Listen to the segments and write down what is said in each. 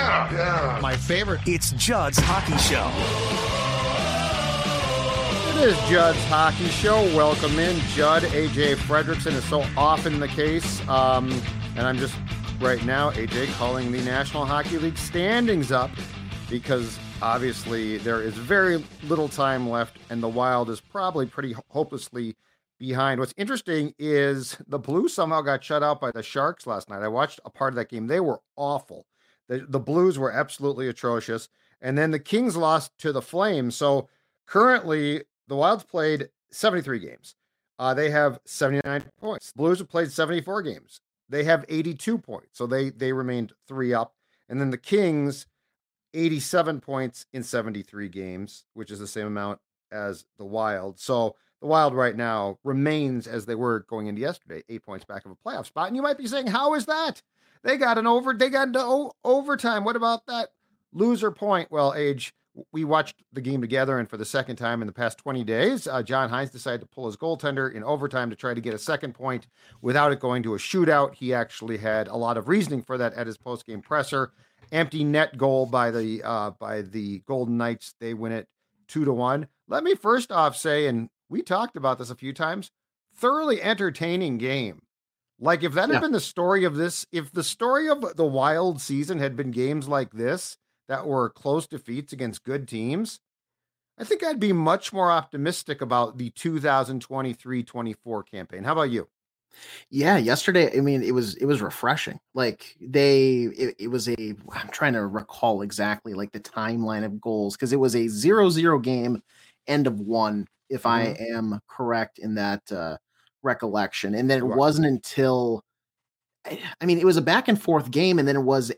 Yeah. My favorite. It's Judd's Hockey Show. It is Judd's Hockey Show. Welcome in. Judd, AJ Fredrickson is so often the case. And I'm just right now, AJ, calling the National Hockey League standings up because obviously there is very little time left and the Wild is probably pretty hopelessly behind. What's interesting is the Blues somehow got shut out by the Sharks last night. I watched a part of that game. They were awful. The Blues were absolutely atrocious. And then the Kings lost to the Flames. So currently the Wild's played 73 games. They have 79 points. Blues have played 74 games. They have 82 points. So they remained 3 up. And then the Kings, 87 points in 73 games, which is the same amount as the Wild. So the Wild right now remains as they were going into yesterday, 8 points back of a playoff spot. And you might be saying, how is that? They got into overtime. What about that loser point? Well, we watched the game together, and for the second time in the past 20 days, John Hines decided to pull his goaltender in overtime to try to get a second point without it going to a shootout. He actually had a lot of reasoning for that at his post-game presser. Empty net goal by the Golden Knights. They win it 2-1. Let me first off say, and we talked about this a few times, thoroughly entertaining game. Like if that had been the story of this, if the story of the Wild season had been games like this that were close defeats against good teams, I think I'd be much more optimistic about the 2023-24 campaign. How about you? Yeah, yesterday, I mean, it was refreshing. Like it was I'm trying to recall exactly like the timeline of goals because it was a 0-0 game, end of one, if I am correct in that recollection. And then it wasn't until, I mean, it was a back and forth game, and then it was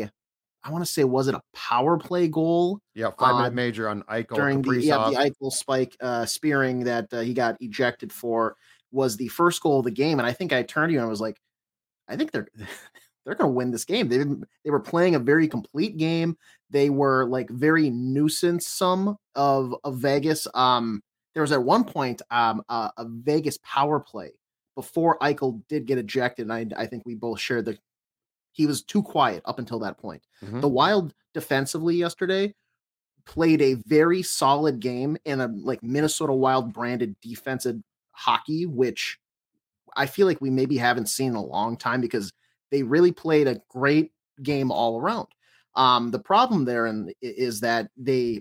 I want to say, was it a power play goal? Yeah, 5-minute major on Eichel during the Eichel spike spearing that he got ejected for. Was the first goal of the game, and I think I turned to you and I was like, I think they're going to win this game. They were playing a very complete game. They were like very nuisance-some of Vegas. There was at one point a Vegas power play before Eichel did get ejected, and I think we both shared that he was too quiet up until that point. Mm-hmm. The Wild defensively yesterday played a very solid game in a like Minnesota Wild branded defensive hockey, which I feel like we maybe haven't seen in a long time because they really played a great game all around. The problem there is that they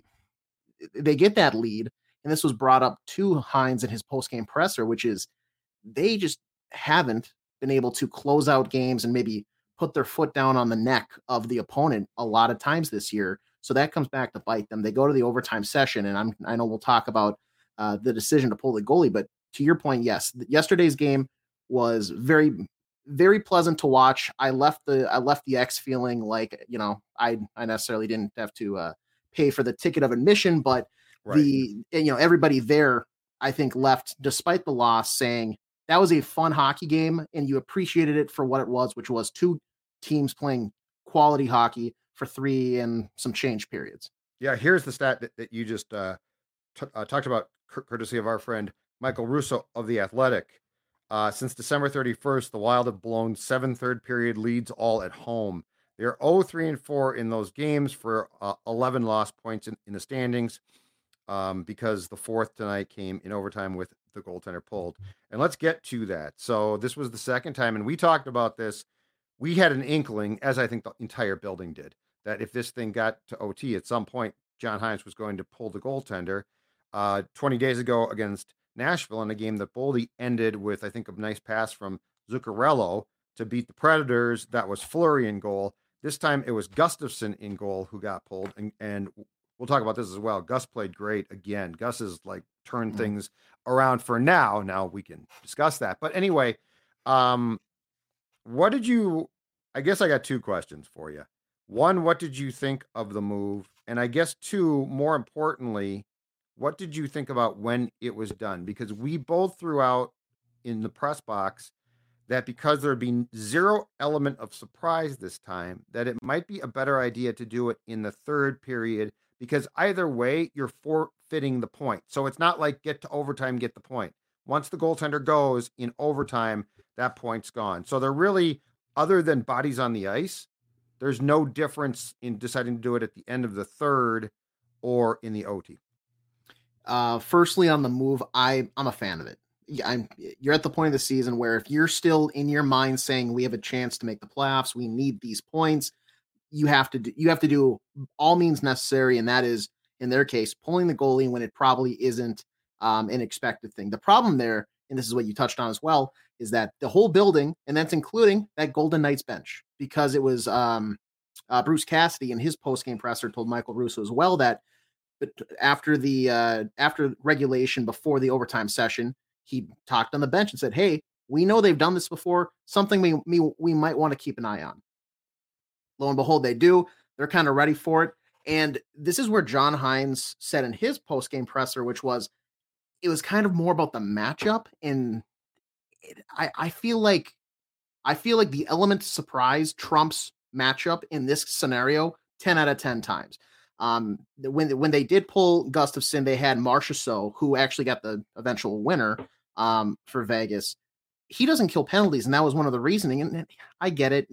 get that lead, and this was brought up to Hines in his post-game presser, which is they just haven't been able to close out games and maybe put their foot down on the neck of the opponent a lot of times this year. So that comes back to bite them. They go to the overtime session, and I know we'll talk about the decision to pull the goalie, but to your point, yes, yesterday's game was very, very pleasant to watch. I left the X feeling like, you know, I necessarily didn't have to pay for the ticket of admission, but everybody there, I think, left despite the loss saying that was a fun hockey game and you appreciated it for what it was, which was two teams playing quality hockey for 3 and some change periods. Yeah, here's the stat that you just talked about, courtesy of our friend Michael Russo of The Athletic. Since December 31st, the Wild have blown 7 third-period leads all at home. They're 0-3-4 in those games for 11 lost points in the standings because the fourth tonight came in overtime with the goaltender pulled. And let's get to that. So this was the second time, and we talked about this. We had an inkling, as I think the entire building did, that if this thing got to OT at some point, John Hines was going to pull the goaltender. 20 days ago against Nashville in a game that Boldy ended with, I think, a nice pass from Zuccarello to beat the Predators. That was Fleury in goal. This time it was Gustafsson in goal who got pulled. And we'll talk about this as well. Gus played great again. Gus has like turned things around for now. Now we can discuss that. But anyway, I guess I got 2 questions for you. One, what did you think of the move? And I guess 2, more importantly, what did you think about when it was done? Because we both threw out in the press box that because there would be 0 element of surprise this time, that it might be a better idea to do it in the third period, because either way, you're forfeiting the point. So it's not like get to overtime, get the point. Once the goaltender goes in overtime, that point's gone. So they're really, other than bodies on the ice, there's no difference in deciding to do it at the end of the third or in the OT. Firstly, on the move, I'm a fan of it. You're at the point of the season where if you're still in your mind saying we have a chance to make the playoffs, we need these points, you have to do all means necessary, and that is in their case pulling the goalie when it probably isn't an expected thing. The problem there, and this is what you touched on as well, is that the whole building, and that's including that Golden Knights bench, because it was Bruce Cassidy in his post-game presser told Michael Russo as well that after regulation, before the overtime session, he talked on the bench and said, "Hey, we know they've done this before. Something we might want to keep an eye on." Lo and behold, they do. They're kind of ready for it. And this is where John Hynes said in his post-game presser, which was, it was kind of more about the matchup. And I feel like the element of surprise trumps matchup in this scenario 10 out of 10 times. When they did pull Gustafsson, they had Marchessault, who actually got the eventual winner for Vegas. He doesn't kill penalties, and that was one of the reasoning. And I get it,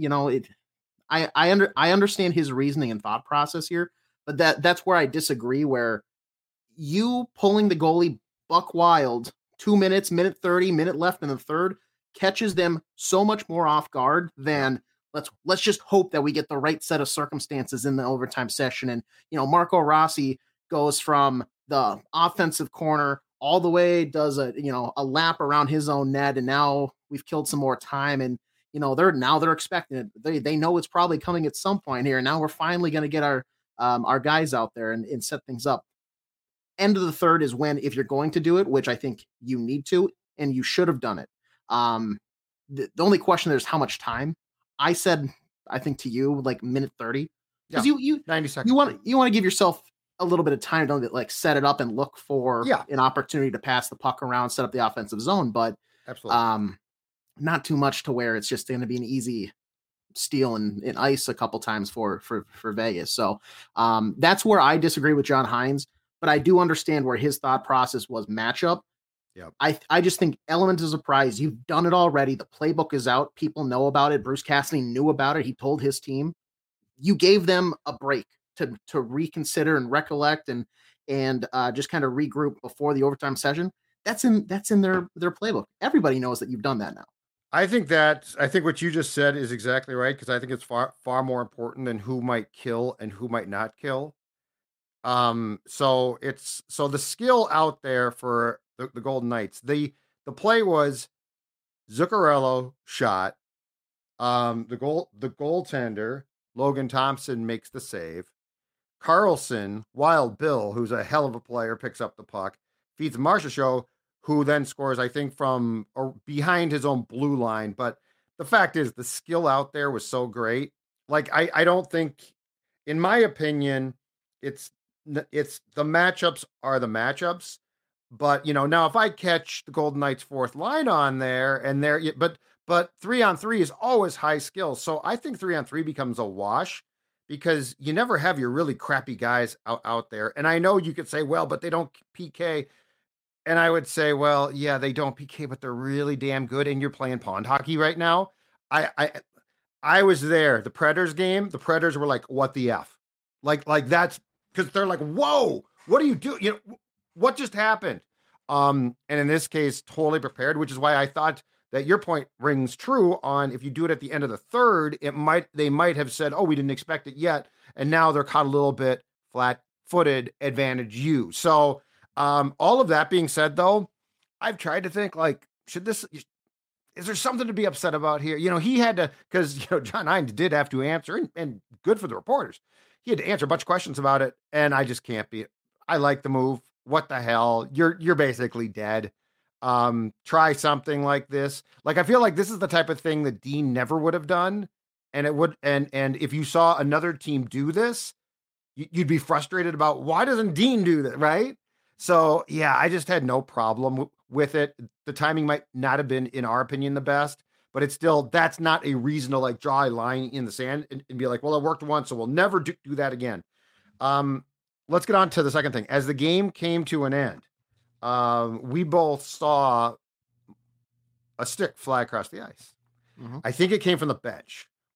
I understand his reasoning and thought process here, but that's where I disagree. Where you pulling the goalie buck wild, 2 minutes, minute 30, minute left in the third, catches them so much more off guard than let's just hope that we get the right set of circumstances in the overtime session. And, Marco Rossi goes from the offensive corner all the way, does a lap around his own net. And now we've killed some more time. And, they're expecting it. They know it's probably coming at some point here. And now we're finally going to get our guys out there and set things up. End of the third is when, if you're going to do it, which I think you need to, and you should have done it. The only question there is how much time. I said, I think to you, like minute 30, because you 90 seconds. You want to give yourself a little bit of time to like set it up and look for an opportunity to pass the puck around, set up the offensive zone. But absolutely, not too much to where it's just going to be an easy steal and ice a couple times for Vegas. So that's where I disagree with John Hynes, but I do understand where his thought process was matchup. Yeah, I just think element of surprise. You've done it already. The playbook is out. People know about it. Bruce Cassidy knew about it. He told his team. You gave them a break to reconsider and recollect and just kind of regroup before the overtime session. That's in their playbook. Everybody knows that you've done that now. I think what you just said is exactly right, because I think it's far more important than who might kill and who might not kill. So the skill out there for the Golden Knights. The play was Zuccarello shot. The goaltender Logan Thompson makes the save. Carlson, Wild Bill, who's a hell of a player, picks up the puck, feeds Marchessault, who then scores, I think, from behind his own blue line. But the fact is, the skill out there was so great. Like I don't think, in my opinion, it's the matchups are the matchups. But, now if I catch the Golden Knights fourth line on there and but 3-on-3 is always high skill. So I think 3-on-3 becomes a wash because you never have your really crappy guys out there. And I know you could say, well, but they don't PK. And I would say, well, yeah, they don't PK, but they're really damn good. And you're playing pond hockey right now. I was there. The Predators game, the Predators were like, what the F? Like that's because they're like, whoa, what do you do? What just happened? And in this case, totally prepared, which is why I thought that your point rings true on if you do it at the end of the third, they might have said, oh, we didn't expect it yet. And now they're caught a little bit flat-footed, advantage you. So all of that being said, though, I've tried to think like, is there something to be upset about here? He had to, because, John Hynes did have to answer and good for the reporters. He had to answer a bunch of questions about it. And I just can't be, I like the move. What the hell? You're basically dead. Try something like this. Like, I feel like this is the type of thing that Dean never would have done. And it would, and if you saw another team do this, you'd be frustrated about why doesn't Dean do that? Right. So yeah, I just had no problem with it. The timing might not have been, in our opinion, the best, but it's still, that's not a reason to like draw a line in the sand and be like, well, it worked once, so we'll never do that again. Let's get on to the second thing. As the game came to an end, we both saw a stick fly across the ice. Mm-hmm. I think it came from the bench.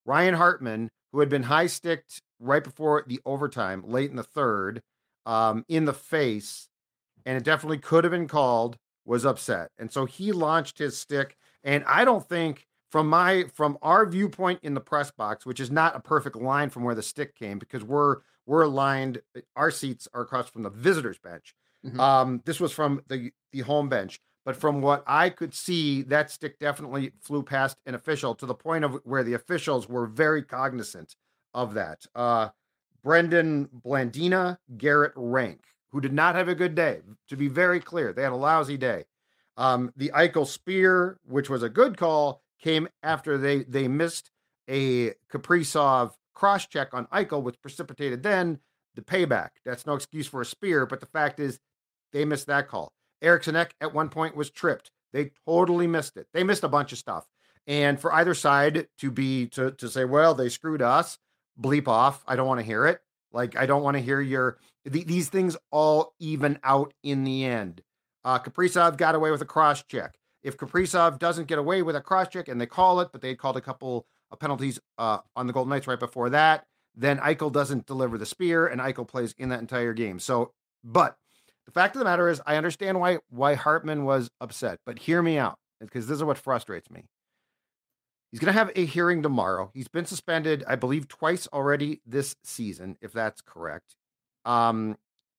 Ryan Hartman, who had been high sticked right before the overtime, late in the third, in the face, and it definitely could have been called, was upset. And so he launched his stick. And I don't think from our viewpoint in the press box, which is not a perfect line from where the stick came, because we're aligned, our seats are across from the visitors bench. Mhm. This was from the home bench. But from what I could see, that stick definitely flew past an official to the point of where the officials were very cognizant of that. Brendan Blandina, Garrett Rank, who did not have a good day. To be very clear, they had a lousy day. The Eichel spear, which was a good call, came after they missed a Kaprizov cross check on Eichel, which precipitated then the payback. That's no excuse for a spear, but the fact is they missed that call. Eriksson Ek at one point was tripped. They totally missed it. They missed a bunch of stuff. And for either side to say, well, they screwed us, bleep off. I don't want to hear it. Like, I don't want to hear these things all even out in the end. Kaprizov got away with a cross check. If Kaprizov doesn't get away with a cross check and they call it, but they called a couple of penalties on the Golden Knights right before that, then Eichel doesn't deliver the spear and Eichel plays in that entire game. So, but the fact of the matter is, I understand why Hartman was upset, but hear me out, because this is what frustrates me. He's going to have a hearing tomorrow. He's been suspended, I believe, twice already this season, if that's correct. And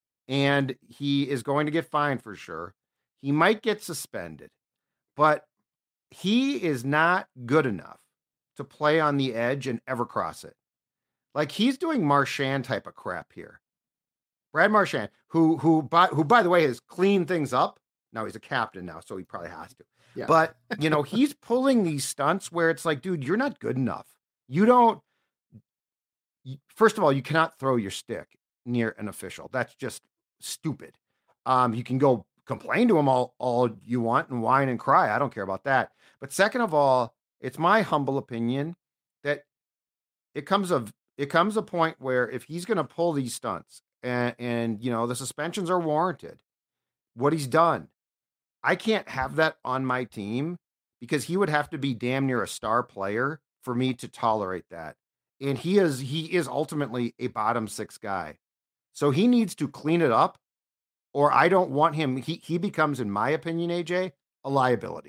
he is going to get fined for sure. He might get suspended, but he is not good enough to play on the edge and ever cross it. Like, he's doing Marchand type of crap here. Brad Marchand, who by the way has cleaned things up. Now he's a captain now, so he probably has to. Yeah. But he's pulling these stunts where it's like, dude, you're not good enough. You don't. First of all, you cannot throw your stick near an official. That's just stupid. You can go complain to him all you want and whine and cry. I don't care about that. But second of all, it's my humble opinion that it comes a point where if he's going to pull these stunts and the suspensions are warranted, what he's done, I can't have that on my team, because he would have to be damn near a star player for me to tolerate that. And he is ultimately a bottom six guy. So he needs to clean it up, or I don't want him. He becomes, in my opinion, AJ, a liability.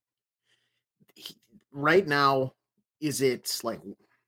Right now, is it like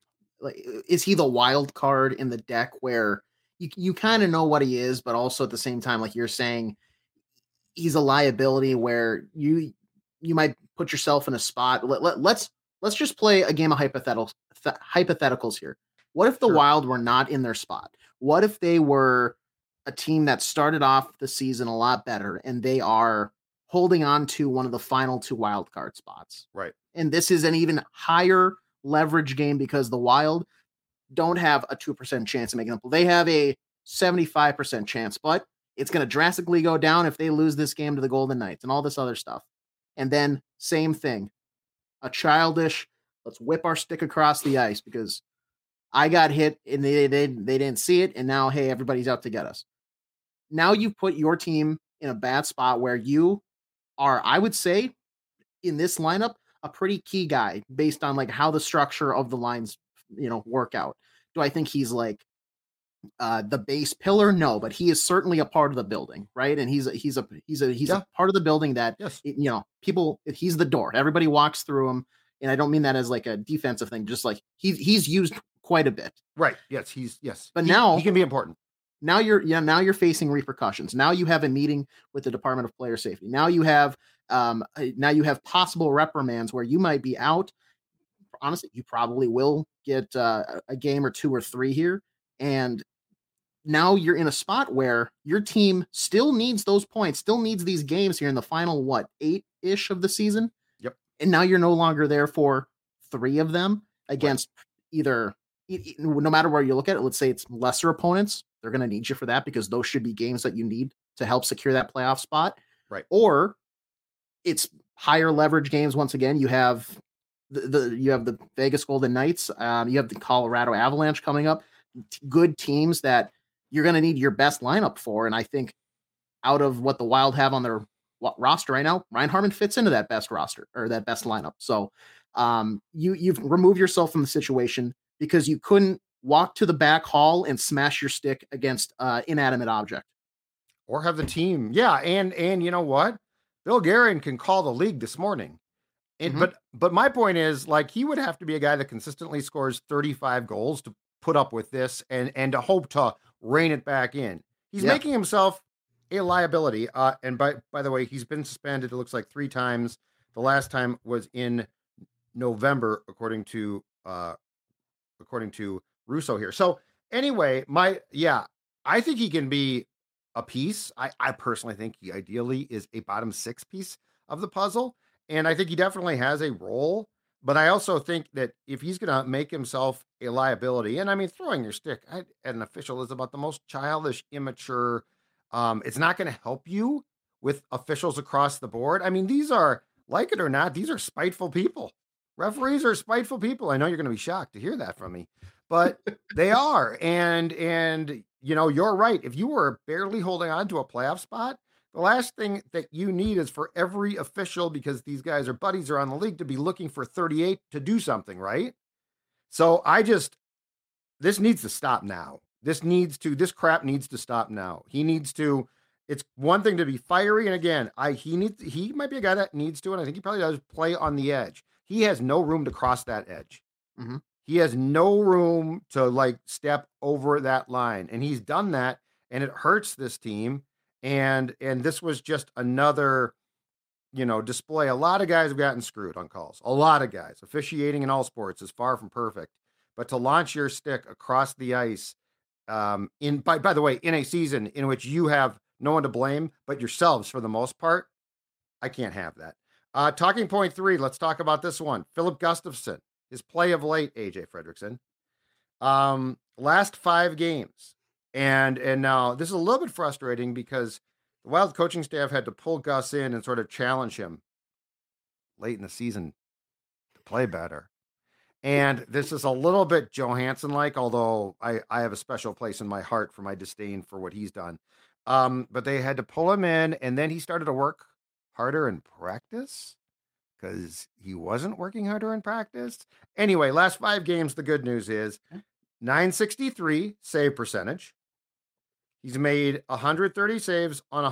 is he the wild card in the deck where you kind of know what he is, but also at the same time, like you're saying, he's a liability where you might put yourself in a spot. Let's just play a game of hypotheticals here. What if the Wild were not in their spot? What if they were a team that started off the season a lot better and they are holding on to one of the final two wild card spots? Right. And this is an even higher leverage game because the Wild don't have a 2% chance of making it. They have a 75% chance, but it's going to drastically go down if they lose this game to the Golden Knights and all this other stuff. And then same thing, a childish, let's whip our stick across the ice because I got hit and they didn't see it. And now, hey, everybody's out to get us. Now you put your team in a bad spot where you are, I would say, in this lineup, a pretty key guy based on like how the structure of the lines, work out. Do I think he's like the base pillar? No, but he is certainly a part of the building, right? And he's a part of the building that, yes. People, he's the door. Everybody walks through him. And I don't mean that as like a defensive thing, just like he's used quite a bit. Right. Yes. But now he can be important. Now you're facing repercussions. Now you have a meeting with the Department of Player Safety. Now you have possible reprimands where you might be out. Honestly, you probably will get a game or two or three here. And now you're in a spot where your team still needs those points, still needs these games here in the final, 8-ish of the season. Yep. And now you're no longer there for 3 of them against either, no matter where you look at it, let's say it's lesser opponents. They're going to need you for that because those should be games that you need to help secure that playoff spot. Right. Or it's higher leverage games. Once again, you have you have the Vegas Golden Knights. You have the Colorado Avalanche coming up. Good teams that you're going to need your best lineup for. And I think out of what the Wild have on their roster right now, Ryan Hartman fits into that best roster or that best lineup. So You've removed yourself from the situation because you couldn't walk to the back hall and smash your stick against inanimate object. Or have the team. Yeah, and you know what? Bill Guerin can call the league this morning. And but my point is, like, he would have to be a guy that consistently scores 35 goals to put up with this and to hope to rein it back in. He's making himself a liability. And by the way, he's been suspended, it looks like 3 times. The last time was in November, according to Russo here. So anyway, I think he can be a piece. I personally think he ideally is a bottom 6 piece of the puzzle. And I think he definitely has a role. But I also think that if he's going to make himself a liability, and I mean, throwing your stick at an official is about the most childish, immature. It's not going to help you with officials across the board. I mean, these are, like it or not, these are spiteful people. Referees are spiteful people. I know you're going to be shocked to hear that from me, but they are. And you know, you're right. If you were barely holding on to a playoff spot, the last thing that you need is for every official, because these guys are buddies around the league, to be looking for 38 to do something, right? So this needs to stop now. This crap needs to stop now. It's one thing to be fiery. And again, he might be a guy that needs to, and I think he probably does, play on the edge. He has no room to cross that edge. Mm-hmm. He has no room to like step over that line. And he's done that, and it hurts this team. And this was just another, display. A lot of guys have gotten screwed on calls. A lot of guys. Officiating in all sports is far from perfect. But to launch your stick across the ice, by the way, in a season in which you have no one to blame but yourselves for the most part, I can't have that. Talking point 3, let's talk about this one. Philip Gustafsson, his play of late, AJ Fredrickson. Last 5 games. And now this is a little bit frustrating because the Wild coaching staff had to pull Gus in and sort of challenge him late in the season to play better. And this is a little bit Johansson-like, although I have a special place in my heart for my disdain for what he's done. But they had to pull him in, and then he started to work harder in practice because he wasn't working harder in practice. Anyway, last 5 games, the good news is .963 save percentage. He's made 130 saves on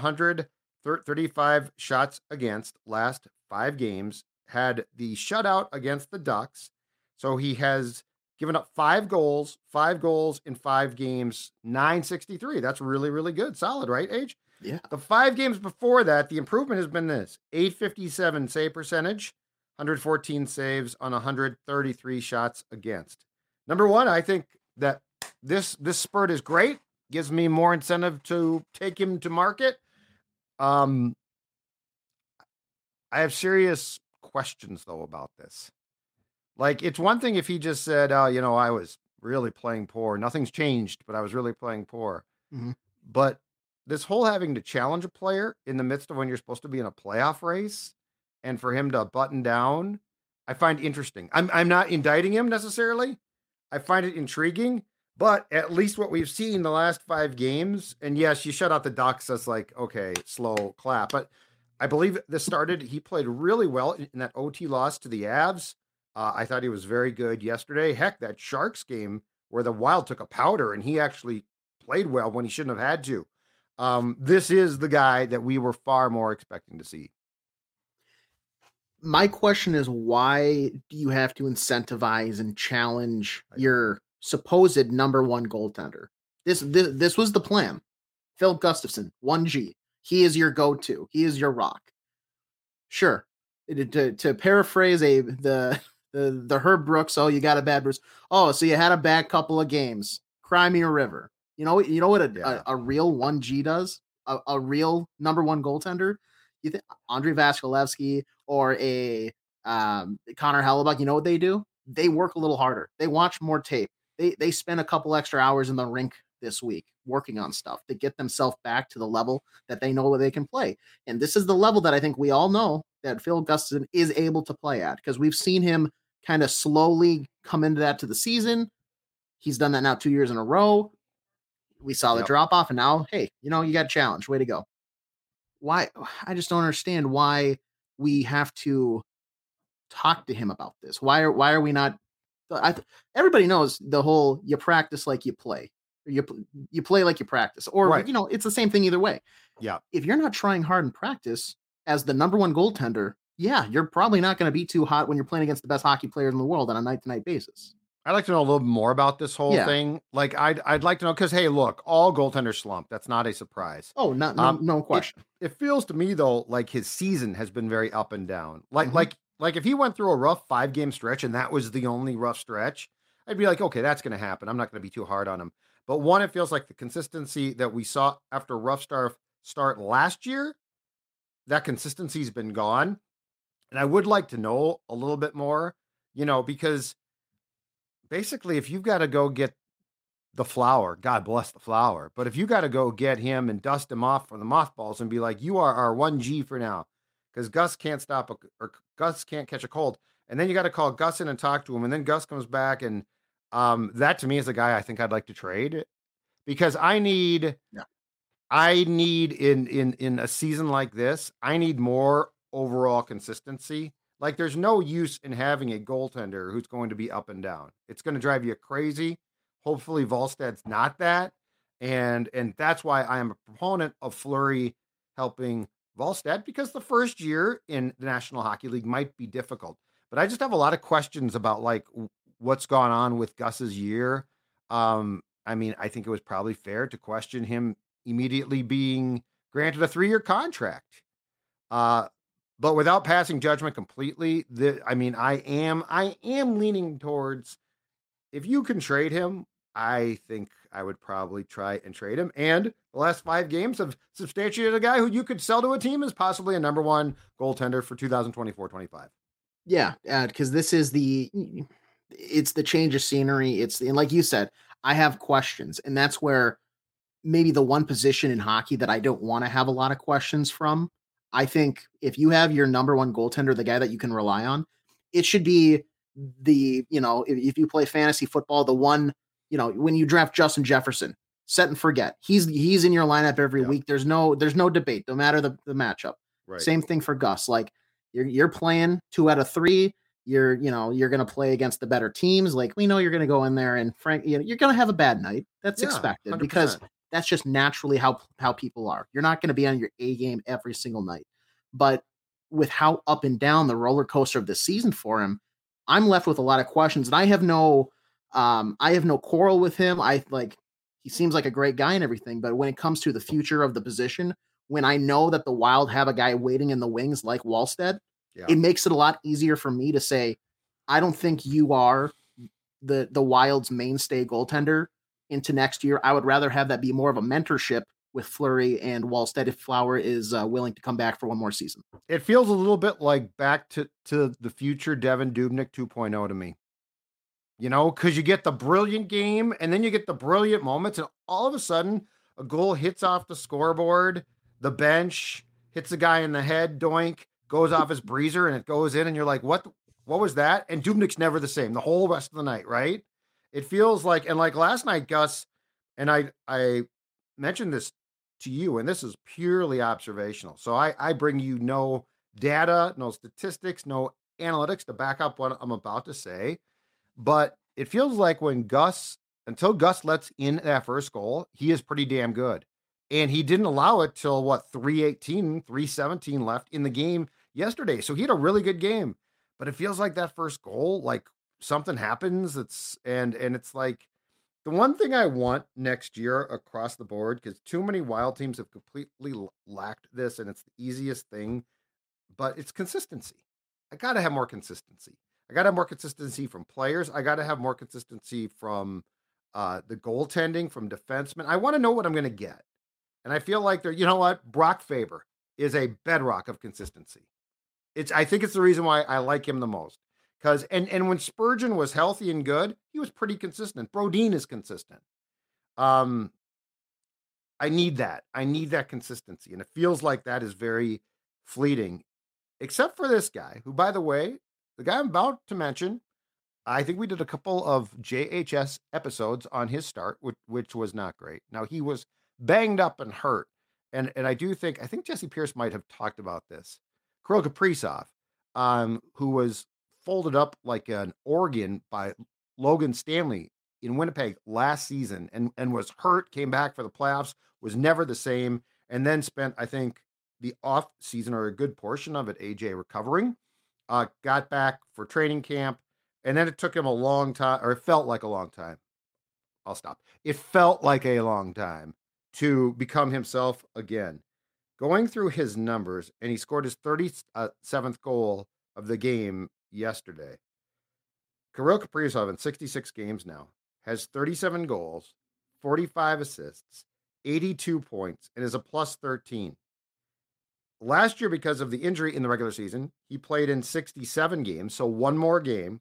135 shots against last 5 games. Had the shutout against the Ducks. So he has given up 5 goals in 5 games, .963. That's really, really good. Solid, right, Age? Yeah. The 5 games before that, the improvement has been this: .857 save percentage, 114 saves on 133 shots against. Number one, I think that this spurt is great. Gives me more incentive to take him to market. I have serious questions, though, about this. Like, it's one thing if he just said, I was really playing poor. Nothing's changed, but I was really playing poor. Mm-hmm. But this whole having to challenge a player in the midst of when you're supposed to be in a playoff race and for him to button down, I find interesting. I'm not indicting him necessarily. I find it intriguing, but at least what we've seen the last 5 games, and yes, you shut out the Ducks. That's like, okay, slow clap. But I believe this started, he played really well in that OT loss to the Avs. I thought he was very good yesterday. Heck, that Sharks game where the Wild took a powder and he actually played well when he shouldn't have had to. This is the guy that we were far more expecting to see. My question is, why do you have to incentivize and challenge your supposed number 1 goaltender? This was the plan. Phil Gustafsson, 1G. He is your go-to. He is your rock. Sure. To paraphrase the Herb Brooks, oh, you got a bad Bruce. Oh, so you had a bad couple of games. Cry me a river. You know what a real 1G does? A real number 1 goaltender? You think Andrei Vasilevsky or a Connor Hellebuyck, you know what they do? They work a little harder. They watch more tape. They spend a couple extra hours in the rink this week working on stuff to get themselves back to the level that they know they can play. And this is the level that I think we all know that Phil Gustafsson is able to play at, because we've seen him kind of slowly come into that to the season. He's done that now 2 years in a row. We saw the drop off, and now, hey, you got a challenge. Way to go. Why? I just don't understand why we have to talk to him about this? Why are we not? Everybody knows the whole you practice like you play, you play like you practice, or Right. it's the same thing either way. Yeah. If you're not trying hard in practice as the number one goaltender, yeah, you're probably not going to be too hot when you're playing against the best hockey players in the world on a night-to-night basis. I'd like to know a little bit more about this whole thing. Like, I'd like to know, because, hey, look, all goaltenders slump. That's not a surprise. Oh, no question. It feels to me, though, like his season has been very up and down. Like if he went through a rough 5-game stretch and that was the only rough stretch, I'd be like, okay, that's going to happen. I'm not going to be too hard on him. But one, it feels like the consistency that we saw after a rough start last year, that consistency's been gone. And I would like to know a little bit more, because basically, if you've got to go get the Flower, God bless the Flower, but if you got to go get him and dust him off from the mothballs and be like, you are our 1G for now, because Gus can't or Gus can't catch a cold, and then you got to call Gus in and talk to him, and then Gus comes back, and that to me is a guy I think I'd like to trade, because I need in a season like this, I need more overall consistency. Like, there's no use in having a goaltender who's going to be up and down. It's going to drive you crazy. Hopefully Volstad's not that. And that's why I am a proponent of Fleury helping Volstad, because the first year in the National Hockey League might be difficult. But I just have a lot of questions about, like, what's gone on with Gus's year. I mean, I think it was probably fair to question him immediately being granted a 3-year contract. But without passing judgment completely, I am leaning towards, if you can trade him, I think I would probably try and trade him. And the last 5 games have substantiated a guy who you could sell to a team as possibly a number 1 goaltender for 2024-25. Yeah, because this is it's the change of scenery. And like you said, I have questions, and that's where maybe the one position in hockey that I don't want to have a lot of questions from. I think if you have your number 1 goaltender, the guy that you can rely on, it should be if you play fantasy football, the one, when you draft Justin Jefferson, set and forget. He's in your lineup every week. There's no debate, no matter the matchup. Right. Same thing for Gus. Like, you're playing 2 out of 3. You're going to play against the better teams. Like, we know you're going to go in there and you're going to have a bad night. That's expected 100%. Because that's just naturally how people are. You're not going to be on your A game every single night. But with how up and down the roller coaster of the season for him, I'm left with a lot of questions. And I have no quarrel with him. He seems like a great guy and everything. But when it comes to the future of the position, when I know that the Wild have a guy waiting in the wings like Wallstead, it makes it a lot easier for me to say, I don't think you are the Wild's mainstay goaltender into next year. I would rather have that be more of a mentorship with Fleury and Wallstead if Flower is willing to come back for one more season. It feels a little bit like back to the future Devan Dubnyk 2.0 to me. Because you get the brilliant game and then you get the brilliant moments, and all of a sudden a goal hits off the scoreboard, the bench hits a guy in the head, doink, goes off his breezer, and it goes in, and you're like, what was that? And Dubnyk's never the same the whole rest of the night, right? It feels like, and like last night, Gus, and I mentioned this to you, and this is purely observational. So I bring you no data, no statistics, no analytics to back up what I'm about to say. But it feels like until Gus lets in that first goal, he is pretty damn good. And he didn't allow it till 3:17 left in the game yesterday. So he had a really good game. But it feels like that first goal, like something happens. And it's like, the one thing I want next year across the board, because too many Wild teams have completely lacked this, and it's the easiest thing, but it's consistency. I got to have more consistency. I got to have more consistency from players. I got to have more consistency from the goaltending, from defensemen. I want to know what I'm going to get. And I feel like Brock Faber is a bedrock of consistency. I think it's the reason why I like him the most. Because and when Spurgeon was healthy and good, he was pretty consistent. Brodin is consistent. I need that. I need that consistency. And it feels like that is very fleeting. Except for this guy, who, by the way, the guy I'm about to mention, I think we did a couple of JHS episodes on his start, which was not great. Now, he was banged up and hurt. And I think Jesse Pierce might have talked about this. Kirill Kaprizov, who was folded up like an organ by Logan Stanley in Winnipeg last season and was hurt, came back for the playoffs, was never the same, and then spent, I think, the off season or a good portion of it, AJ, recovering. Got back for training camp, and then it took him a long time, or it felt like a long time. I'll stop. It felt like a long time to become himself again. Going through his numbers, and he scored his 37th goal of the game yesterday. Kirill Kaprizov in 66 games now has 37 goals, 45 assists, 82 points, and is a plus 13. Last year, because of the injury in the regular season, he played in 67 games, so one more game.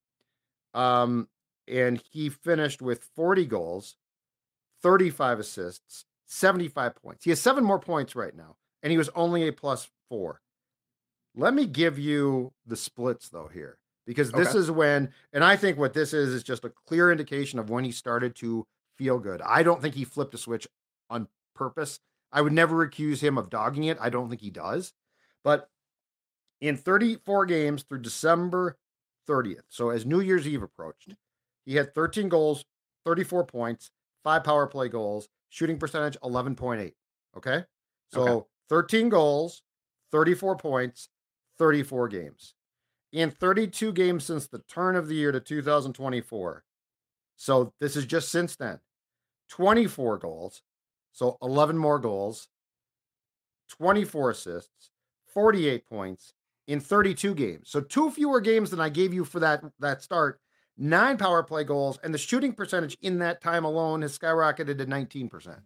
And he finished with 40 goals, 35 assists, 75 points. He has 7 more points right now, and he was only a plus 4. Let me give you the splits, though, here, because this is when, and I think what this is just a clear indication of when he started to feel good. I don't think he flipped a switch on purpose. I would never accuse him of dogging it. I don't think he does. But in 34 games through December 30th, so as New Year's Eve approached, he had 13 goals, 34 points, 5 power play goals, shooting percentage 11.8. Okay? So 13 goals, 34 points, 34 games. In 32 games since the turn of the year to 2024. So this is just since then. 24 goals, so 11 more goals, 24 assists, 48 points in 32 games. So 2 fewer games than I gave you for that start. 9 power play goals, and the shooting percentage in that time alone has skyrocketed to 19%.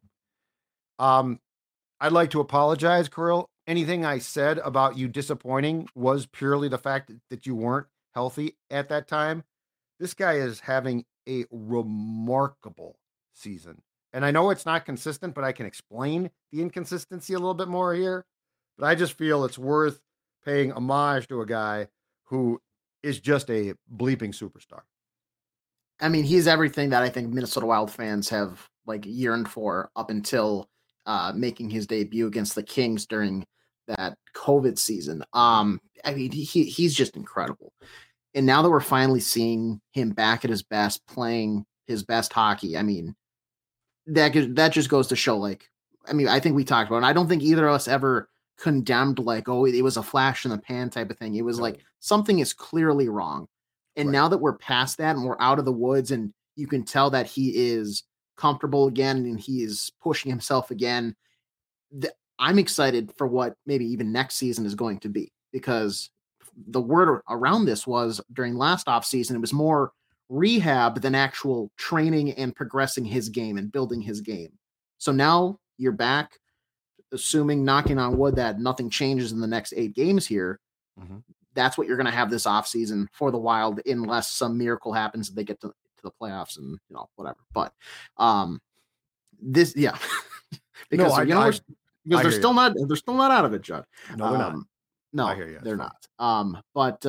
I'd like to apologize, Kirill. Anything I said about you disappointing was purely the fact that you weren't healthy at that time. This guy is having a remarkable season. And I know it's not consistent, but I can explain the inconsistency a little bit more here. But I just feel it's worth paying homage to a guy who is just a bleeping superstar. I mean, he's everything that I think Minnesota Wild fans have like yearned for up until making his debut against the Kings during that COVID season. I mean, he's just incredible. And now that we're finally seeing him back at his best, playing his best hockey, I mean, that just goes to show, like, I mean, I think we talked about it, and I don't think either of us ever condemned, like, oh, it was a flash in the pan type of thing. It was like something is clearly wrong. And now that we're past that and we're out of the woods, and you can tell that he is comfortable again and he is pushing himself again, I'm excited for what maybe even next season is going to be, because the word around this was during last offseason, it was more rehab than actual training and progressing his game and building his game. So now you're back, assuming, knocking on wood, that nothing changes in the next 8 games here. Mm-hmm. That's what you're going to have this offseason for the Wild, unless some miracle happens and they get to the playoffs and, you know, whatever. But this, yeah, because they're still not out of it, Judd. No, they're not. No, I hear you. They're not. But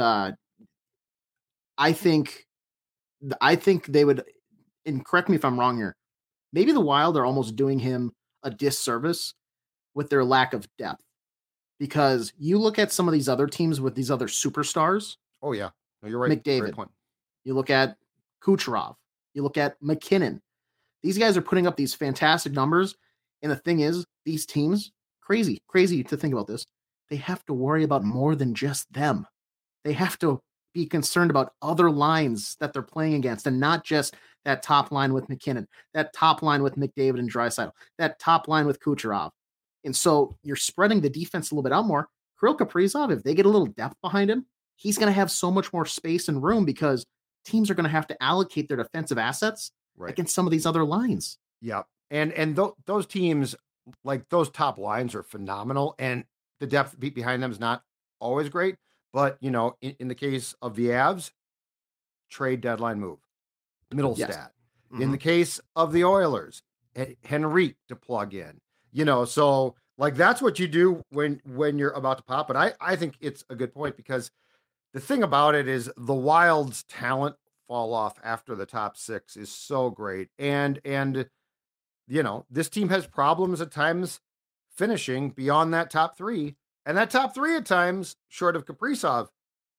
I think they would, and correct me if I'm wrong here, maybe the Wild are almost doing him a disservice with their lack of depth. Because you look at some of these other teams with these other superstars. Oh, yeah. No, you're right. McDavid. Great point. You look at Kucherov. You look at McKinnon. These guys are putting up these fantastic numbers. And the thing is, these teams, crazy to think about this, they have to worry about more than just them. They have to be concerned about other lines that they're playing against, and not just that top line with McKinnon, that top line with McDavid and Draisaitl, that top line with Kucherov. And so you're spreading the defense a little bit out more. Kirill Kaprizov, if they get a little depth behind him, he's going to have so much more space and room, because teams are going to have to allocate their defensive assets against some of these other lines. Yeah. And those teams, like those top lines, are phenomenal. And the depth behind them is not always great. But, you know, in the case of the Avs, trade deadline move, Mittelstadt. Yes. Mm-hmm. In the case of the Oilers, Henrique to plug in. You know, so like that's what you do when you're about to pop. But I think it's a good point, because the thing about it is the Wild's talent fall off after the top 6 is so great. And you know, this team has problems at times finishing beyond that top 3. And that top 3 at times, short of Kaprizov,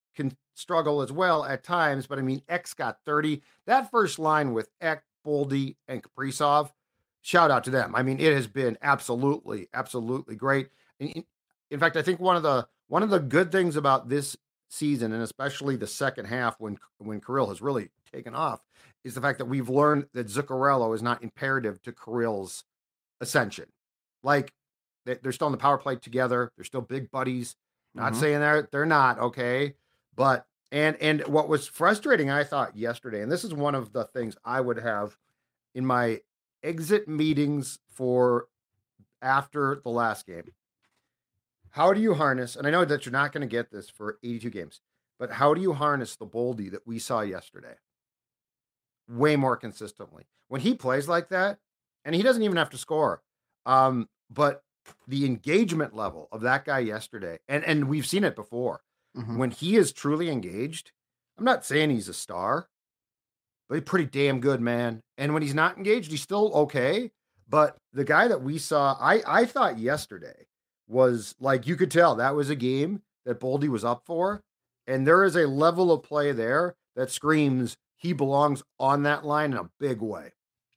can struggle as well at times, but I mean, X got 30. That first line with Ek, Boldy, and Kaprizov, shout out to them. I mean, it has been absolutely great. In fact, I think one of the good things about this season, and especially the second half when Kirill has really taken off, is the fact that we've learned that Zuccarello is not imperative to Kirill's ascension. Like, they're still in the power play together. They're still big buddies. Not saying they're not, okay? But and what was frustrating, I thought, yesterday, and this is one of the things I would have in my exit meetings for after the last game. How do you harness, and I know that you're not going to get this for 82 games, but how do you harness the Boldy that we saw yesterday way more consistently? When he plays like that, and he doesn't even have to score, but the engagement level of that guy yesterday, and we've seen it before, when he is truly engaged, I'm not saying he's a star, but he's pretty damn good, man. And when he's not engaged, he's still okay. But the guy that we saw, I thought yesterday was like, you could tell that was a game that Boldy was up for. And there is a level of play there that screams he belongs on that line in a big way.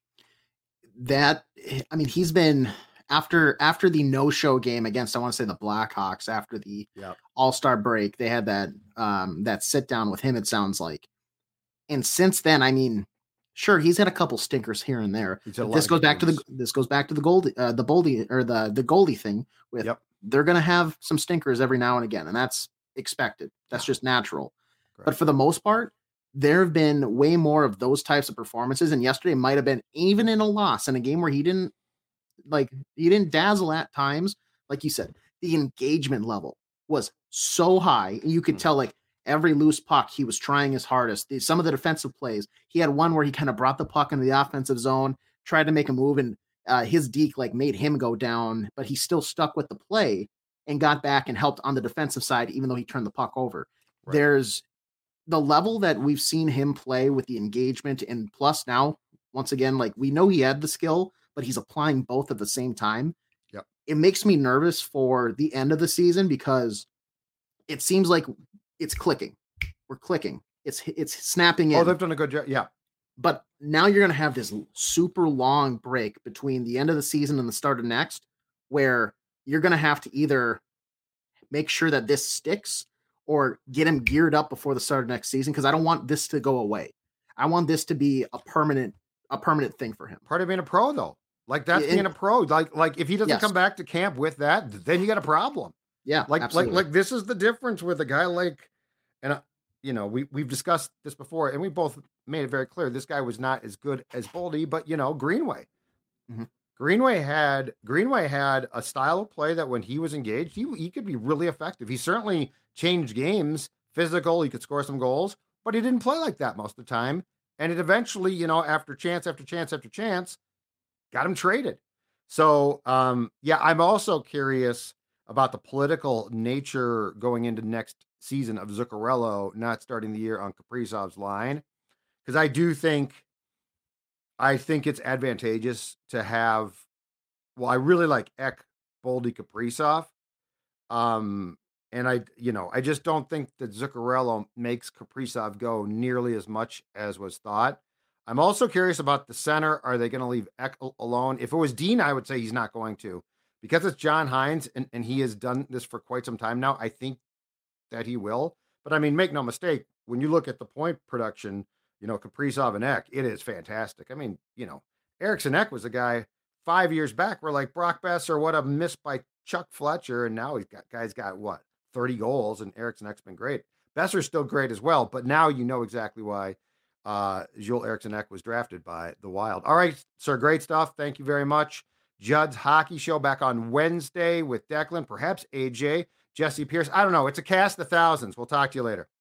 He's been after the no-show game against, I want to say, the Blackhawks after the All-Star break. They had that sit down with him, it sounds like. And since then, I mean, sure, he's had a couple stinkers here and there. This goes back to the goalie thing with they're going to have some stinkers every now and again, and that's expected. That's just natural. Correct. But for the most part, there have been way more of those types of performances, and yesterday might have been, even in a loss in a game where he didn't dazzle at times. Like you said, the engagement level was so high, and you could tell, like, every loose puck, he was trying his hardest. Some of the defensive plays, he had one where he kind of brought the puck into the offensive zone, tried to make a move, and his deke made him go down, but he still stuck with the play and got back and helped on the defensive side, even though he turned the puck over. Right. There's the level that we've seen him play with the engagement, and plus now, once again, we know he had the skill, but he's applying both at the same time. Yep. It makes me nervous for the end of the season because it seems like it's clicking. We're clicking. It's snapping in. Oh, they've done a good job. Yeah. But now you're going to have this super long break between the end of the season and the start of next, where you're going to have to either make sure that this sticks or get him geared up before the start of next season. Cause I don't want this to go away. I want this to be a permanent thing for him. Part of being a pro though. That's being a pro. Like if he doesn't come back to camp with that, then you got a problem. Yeah. Like this is the difference with a guy and we've discussed this before, and we both made it very clear this guy was not as good as Boldy, but Greenway. Mm-hmm. Greenway had a style of play that when he was engaged, he could be really effective. He certainly changed games, physical, he could score some goals, but he didn't play like that most of the time. And it eventually, after chance after chance after chance, got him traded. So, I'm also curious about the political nature going into next season of Zuccarello not starting the year on Kaprizov's line. Because I think it's advantageous to have, I really like Ek, Boldy, Kaprizov. And I just don't think that Zuccarello makes Kaprizov go nearly as much as was thought. I'm also curious about the center. Are they going to leave Ek alone? If it was Dean, I would say he's not going to. Because it's John Hynes, and he has done this for quite some time now, I think that he will. But, I mean, make no mistake, when you look at the point production, Kaprizov and Ek, it is fantastic. I mean, Eriksson Ek was a guy 5 years back where, like, Brock Besser would have missed by Chuck Fletcher, and now guy's got, 30 goals, and Eriksson Ek's been great. Besser's still great as well, but now you know exactly why Joel Eriksson Ek was drafted by the Wild. All right, sir, great stuff. Thank you very much. Judd's Hockey Show back on Wednesday with Declan, perhaps AJ, Jesse Pierce. I don't know. It's a cast of thousands. We'll talk to you later.